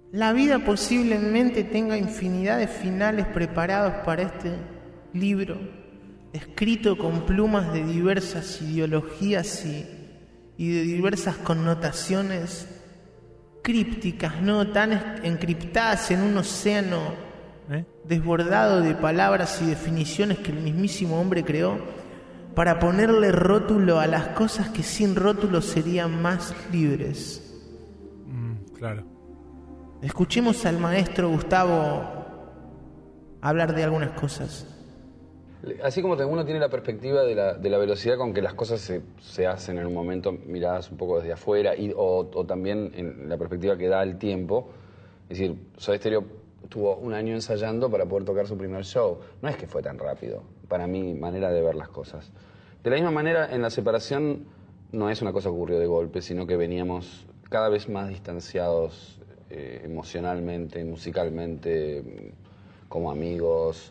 La vida posiblemente tenga infinidad de finales preparados para este libro, escrito con plumas de diversas ideologías y de diversas connotaciones crípticas, ¿no? Tan encriptadas en un océano desbordado de palabras y definiciones que el mismísimo hombre creó para ponerle rótulo a las cosas que sin rótulo serían más libres. Claro. Escuchemos al maestro Gustavo hablar de algunas cosas. Así como uno tiene la perspectiva de la velocidad con que las cosas se hacen en un momento, miradas un poco desde afuera, o también en la perspectiva que da el tiempo. Es decir, Soda Stereo estuvo un año ensayando para poder tocar su primer show. No es que fue tan rápido, para mi manera de ver las cosas. De la misma manera, en la separación no es una cosa que ocurrió de golpe, sino que veníamos cada vez más distanciados emocionalmente, musicalmente, como amigos.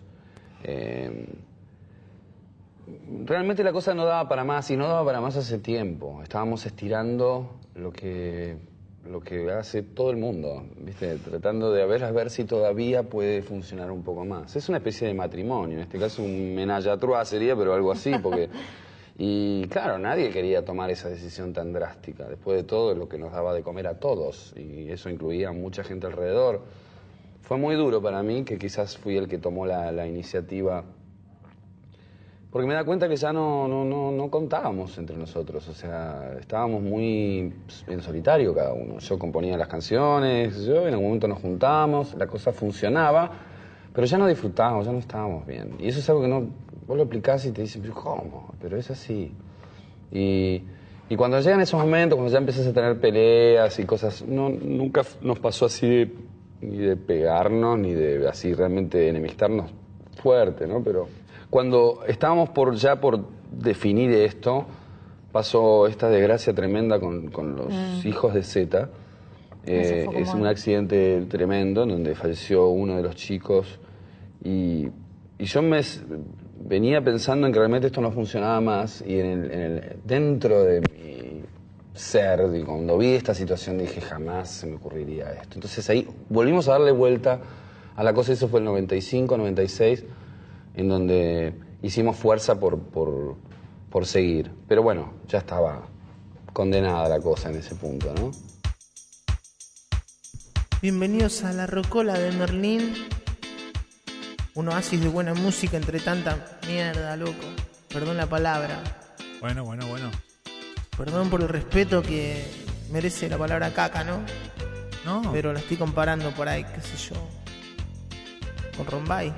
Realmente la cosa no daba para más, y no daba para más hace tiempo. Estábamos estirando lo que hace todo el mundo, ¿viste? Tratando de ver si todavía puede funcionar un poco más. Es una especie de matrimonio, en este caso un ménage à trois sería, pero algo así, porque... Y claro, nadie quería tomar esa decisión tan drástica, después de todo lo que nos daba de comer a todos, y eso incluía a mucha gente alrededor. Fue muy duro para mí, que quizás fui el que tomó la iniciativa, porque me da cuenta que ya no contábamos entre nosotros, o sea, estábamos muy en solitario cada uno. Yo componía las canciones, en algún momento nos juntábamos, la cosa funcionaba, pero ya no disfrutábamos, ya no estábamos bien. Y eso es algo que vos lo aplicás y te dicen, pero ¿cómo? Pero es así. Y cuando llegan esos momentos, cuando ya empiezas a tener peleas y cosas, nunca nos pasó así ni de pegarnos, ni de así realmente enemistarnos fuerte, ¿no? Pero cuando estábamos por definir esto, pasó esta desgracia tremenda con los hijos de Zeta. Es un accidente tremendo en donde falleció uno de los chicos, y yo venía pensando en que realmente esto no funcionaba más, y dentro de mi ser, y cuando vi esta situación dije, jamás se me ocurriría esto. Entonces ahí volvimos a darle vuelta a la cosa. Eso fue el 95, 96, en donde hicimos fuerza por seguir. Pero bueno, ya estaba condenada la cosa en ese punto, ¿no? Bienvenidos a La Rocola de Merlín. Un oasis de buena música entre tanta mierda, loco. Perdón la palabra. Bueno. Perdón por el respeto que merece la palabra caca, ¿no? No. Pero la estoy comparando por ahí, qué sé yo, con Rombay.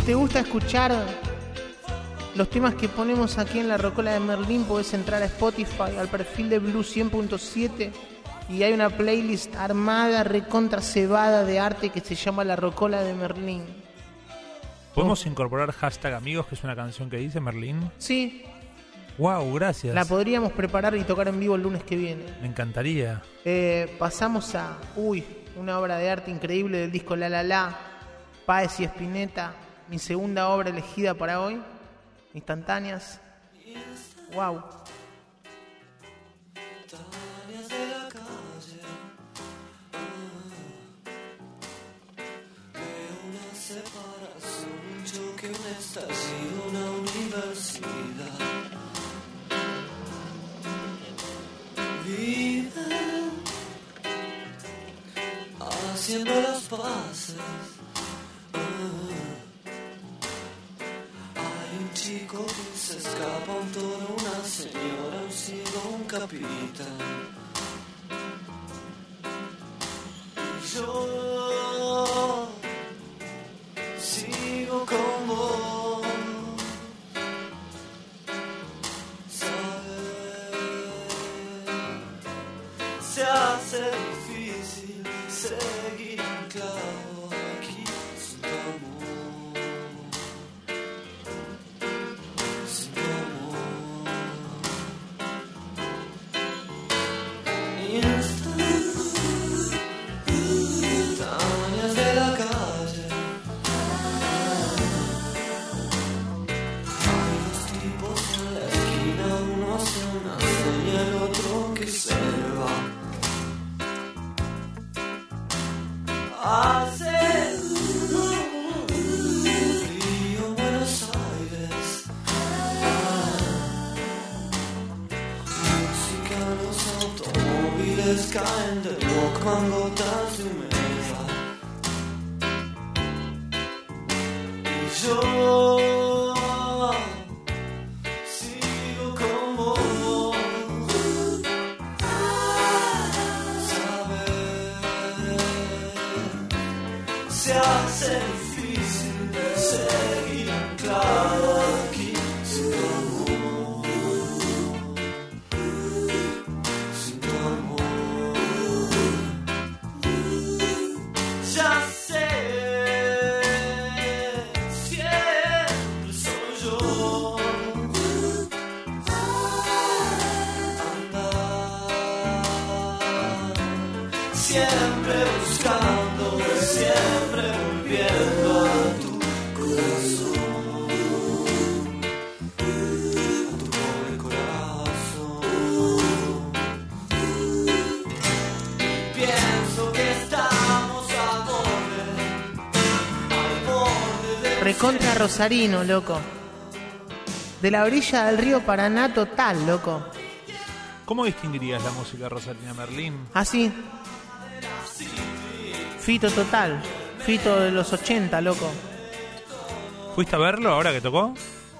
Si te gusta escuchar los temas que ponemos aquí en la Rocola de Merlín, podés entrar a Spotify, al perfil de Blue 100.7, y hay una playlist armada, recontra cebada de arte que se llama La Rocola de Merlín. ¿Podemos incorporar hashtag amigos, que es una canción que dice Merlín? Sí, Wow, gracias. la podríamos preparar y tocar en vivo el lunes que viene. Me encantaría. Pasamos a una obra de arte increíble del disco La La La, Páez y Spinetta, mi segunda obra elegida para hoy, Instantáneas. Wow. Una universidad vive haciendo las paces. Hay un chico que se escapa, un toro, una señora, un ciego, un capitán. Y yo sigo con vos. Se hace difícil seguir anclado aquí sin tu amor, sin tu amor. Instantáneas de la calle. Hay dos tipos en la esquina, uno hace una seña, el otro que se va. Hace frío en Buenos Aires. Música, los automóviles caen del Walkman, gotas de humedad. Y yo sigo con vos. Se hace difícil seguir anclado aquí sin tu amor, sin tu amor. Ya sé, siempre soy yo. Andar siempre buscando, siempre volviendo a tu corazón, a tu pobre corazón. Pienso que estamos al borde de Recontra Rosarino, loco. De la orilla del río Paraná total, loco. ¿Cómo distinguirías la música rosarina, Merlín? Así. Fito total. Fito de los 80, loco. ¿Fuiste a verlo ahora que tocó?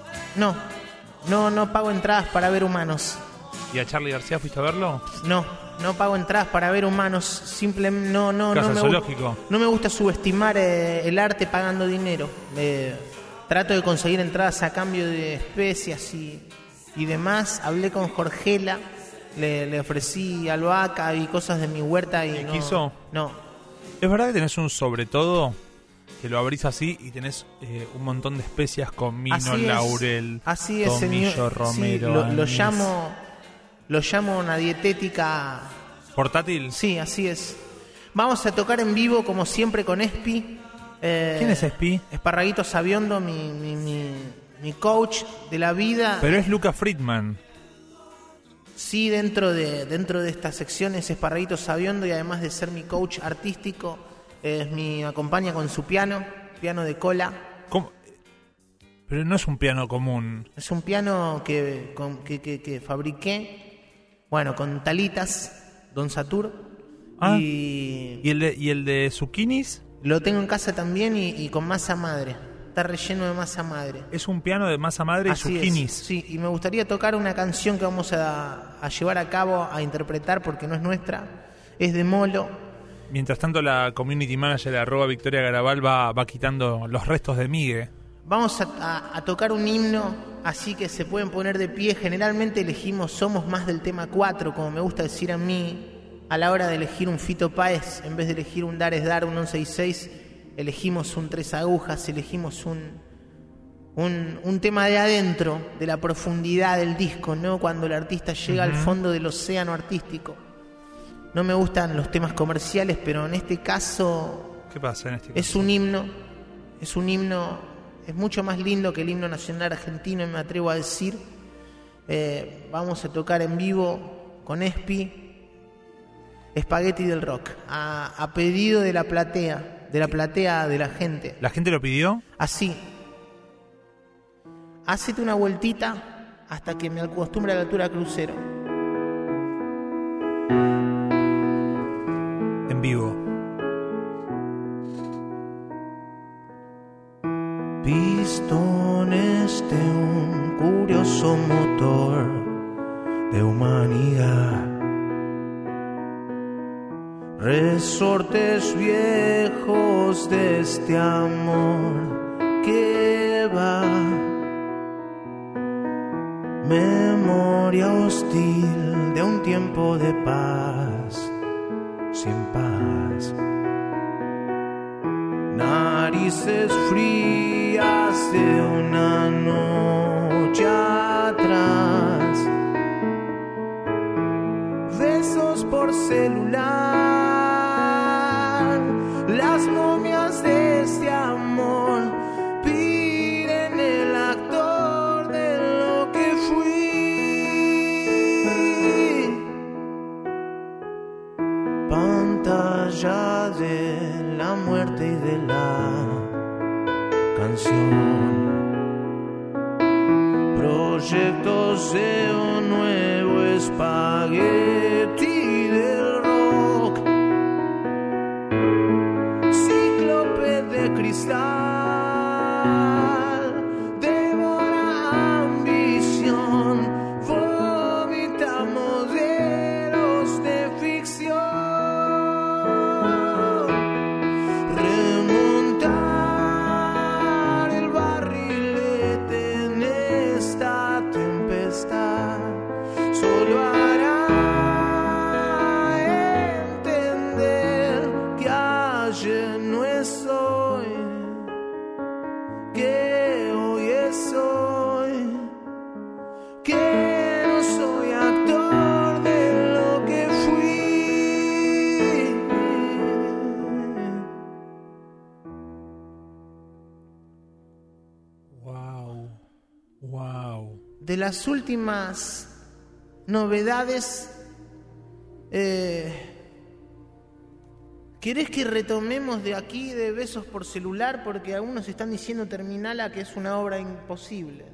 No pago entradas para ver humanos. ¿Y a Charly García fuiste a verlo? No pago entradas para ver humanos. Simplemente no Casa me Zoológico. No me gusta subestimar el arte pagando dinero. Trato de conseguir entradas a cambio de especias y demás. Hablé con Jorgela, le ofrecí albahaca y cosas de mi huerta y no quiso? No. ¿Es verdad que tenés un sobre todo que lo abrís así y tenés un montón de especias, comino, laurel, así es, tomillo, señor. romero, Sí, lo anís? lo llamo una dietética ¿Portátil? Sí, así es. Vamos a tocar en vivo como siempre con Espi. ¿Quién es Espi? Esparraguito Sabiondo, mi coach de la vida. Pero es Luca Friedman. Sí, dentro de estas secciones Esparraguito Sabiondo, y además de ser mi coach artístico, me acompaña con su piano de cola. ¿Cómo? Pero no es un piano común. Es un piano que fabriqué, bueno, con talitas, Don Satur. Ah, y el de zucchinis? Lo tengo en casa también y con masa madre. Está relleno de masa madre. Es un piano de masa madre y Así zucchinis. es, sí, y me gustaría tocar una canción que vamos a llevar a cabo, a interpretar, porque no es nuestra. Es de Molo. Mientras tanto, la community manager @ Victoria Garabal va quitando los restos de Migue. Vamos a tocar un himno, así que se pueden poner de pie. Generalmente elegimos Somos Más del tema 4, como me gusta decir a mí, a la hora de elegir un Fito Páez, en vez de elegir un Dar es Dar, un 166, elegimos un Tres Agujas, elegimos un tema de adentro, de la profundidad del disco, ¿no? Cuando el artista llega al fondo del océano artístico. No me gustan los temas comerciales, pero en este caso... ¿Qué pasa en este caso? Es un himno, es mucho más lindo que el himno nacional argentino, me atrevo a decir. Vamos a tocar en vivo con Espi, Espagueti del Rock, a pedido de la platea, de la gente. ¿La gente lo pidió? Así. Hacete una vueltita hasta que me acostumbre a la altura crucero. En vivo. Pistones de un curioso motor de humanidad, resortes viejos de este amor que va, memoria hostil de un tiempo de paz, sin paz, narices frías de una noche atrás, besos por celular, las momias de este amor piden el actor de lo que fui, pantalla de la muerte y de la canción, proyectos de un nuevo espagueti del rock, cíclope de cristal, devora ambición, vomita modelos de ficción. Solo hará entender que ayer no es hoy, que hoy es hoy, que no soy actor de lo que fui. Wow. De las últimas novedades, ¿querés que retomemos de aquí de Besos por Celular? Porque algunos están diciendo terminala, que es una obra imposible.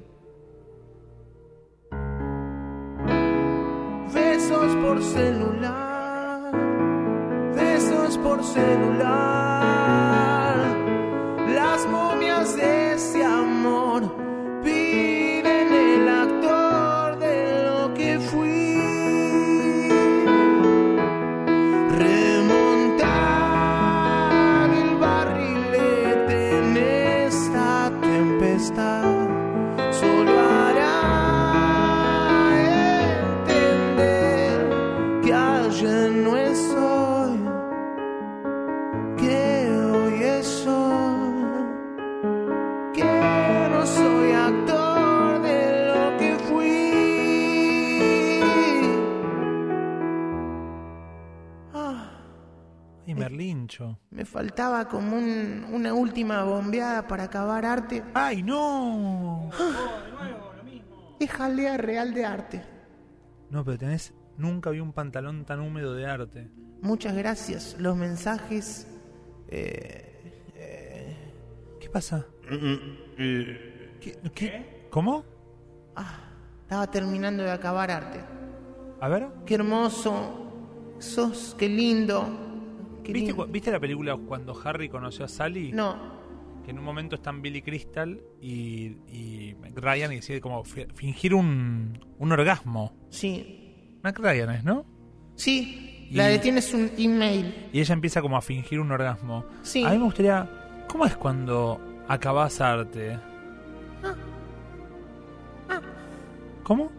Besos por celular, besos por celular, las momias de ese amor piden el actor de lo que fui. Remontar el barrilete en esta tempestad solo hará entender que ayer no es hoy, que hoy es hoy, que no soy actor de lo que fui. Y Merlincho. Me faltaba como una última bombeada para acabar arte. ¡Ay, no! Es jalea real de arte. No, pero nunca vi un pantalón tan húmedo de arte. Muchas gracias. Los mensajes... ¿Qué pasa? ¿Qué? ¿Cómo? Estaba terminando de acabar arte. A ver. Qué hermoso sos, qué lindo. Qué lindo. ¿Viste la película cuando Harry conoció a Sally? No. Que en un momento están Billy Crystal y Ryan y decide como fingir un orgasmo. Sí. Mac Ryan es, ¿no? Sí. La de tienes un email. Y ella empieza como a fingir un orgasmo. Sí. A mí me gustaría... ¿Cómo es cuando acabás arte? ¿Cómo?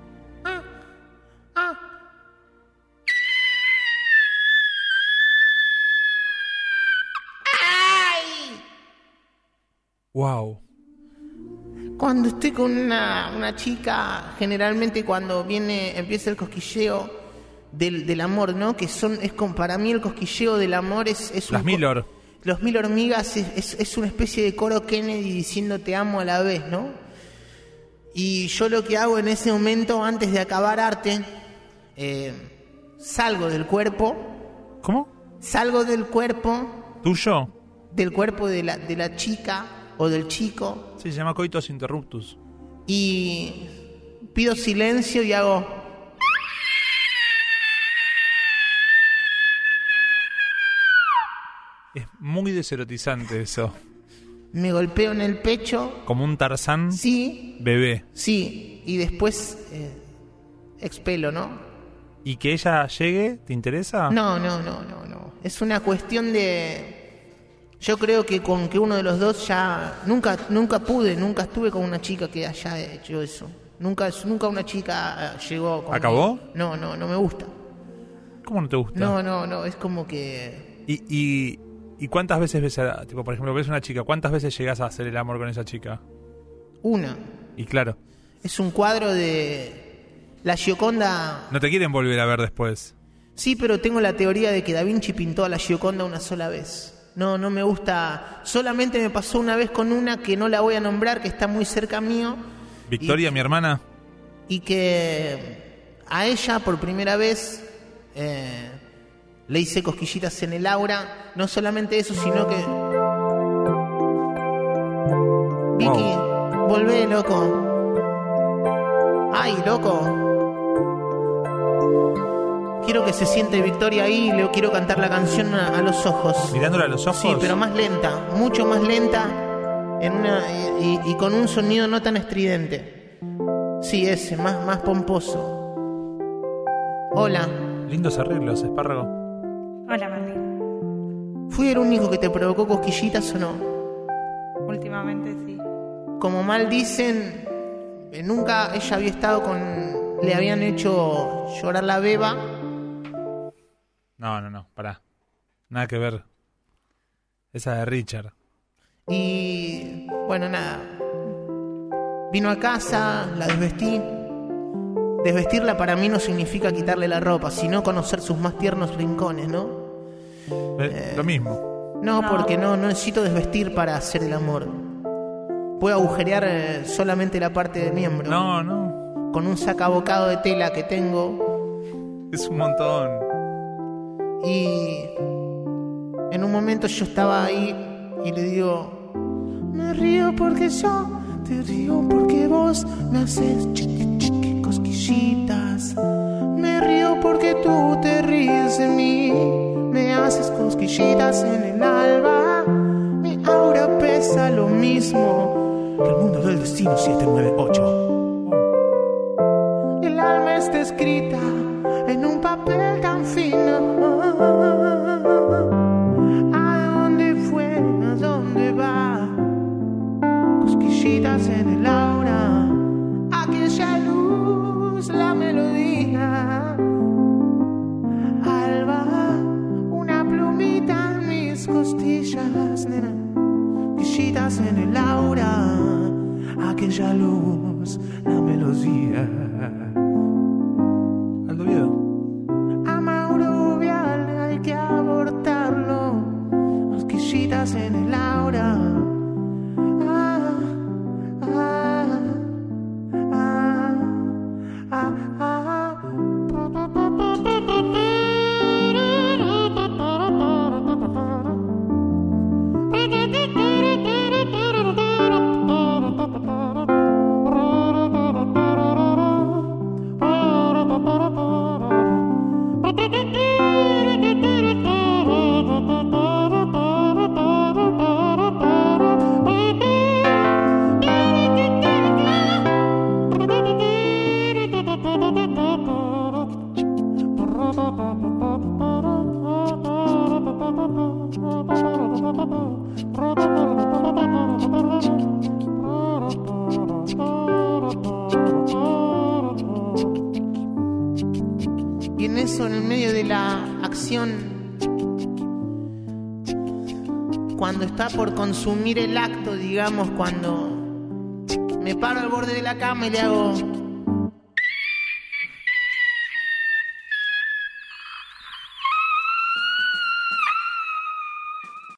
Wow. Cuando estoy con una chica, generalmente cuando empieza el cosquilleo del amor, ¿no? Que para mí el cosquilleo del amor es Las Mil Los Mil Hormigas es una especie de coro Kennedy diciendo te amo a la vez, ¿no? Y yo lo que hago en ese momento, antes de acabar arte, salgo del cuerpo. ¿Cómo? Salgo del cuerpo. ¿Tuyo? Del cuerpo de la chica o del chico. Sí, se llama coitus interruptus. Y pido silencio y hago... Es muy deserotizante eso. Me golpeo en el pecho. Como un Tarzán. Sí. Bebé. Sí. Y después expelo, ¿no? ¿Y que ella llegue? ¿Te interesa? No. Es una cuestión de... Yo creo que con que uno de los dos ya... Nunca estuve con una chica que haya hecho eso. Nunca una chica llegó con... ¿Acabó? No me gusta. ¿Cómo no te gusta? No, es como que... ¿Y cuántas veces ves tipo, por ejemplo, ves una chica, cuántas veces llegas a hacer el amor con esa chica? Una. Y claro. Es un cuadro de... La Gioconda... ¿No te quieren volver a ver después? Sí, pero tengo la teoría de que Da Vinci pintó a la Gioconda una sola vez. No me gusta. Solamente me pasó una vez con una que no la voy a nombrar, que está muy cerca mío. Victoria, mi hermana. Y que a ella, por primera vez, le hice cosquillitas en el aura. No solamente eso, sino que... Vicky, volvé, loco. Ay, loco. Quiero que se siente Victoria ahí y le quiero cantar la canción a los ojos. ¿Mirándola a los ojos? Sí, pero más lenta, mucho más lenta y con un sonido no tan estridente. Sí, ese, más pomposo. Hola. Lindos arreglos, espárrago. Hola, Martín. ¿Fui el único que te provocó cosquillitas o no? Últimamente sí. Como mal dicen, nunca ella había estado le habían hecho llorar la beba. No, pará. Nada que ver. Esa de Richard. Y bueno, nada. Vino a casa, la desvestí. Desvestirla para mí no significa quitarle la ropa, sino conocer sus más tiernos rincones, ¿no? Lo mismo. No, porque no necesito desvestir para hacer el amor. Puedo agujerear solamente la parte del miembro. No. Con un sacabocado de tela que tengo. Es un montón. Y en un momento yo estaba ahí y le digo: me río porque yo te río porque vos me haces cosquillitas. Me río porque tú te ríes de mí. Me haces cosquillitas en el alba. Mi aura pesa lo mismo que el mundo del destino 798. El alma está escrita en un papel tan fino. ¿A dónde fue? ¿A dónde va? Cosquillitas en el aura. Aquella luz, la melodía. Alba, una plumita en mis costillas, nena. Cosquillitas en el aura. Aquella luz, la melodía. Aldo Viedo. A Mauro Viale hay que abortarlo. Cosquillitas en el aura. pienso en el medio de la acción, cuando está por consumir el acto, digamos, cuando me paro al borde de la cama y le hago...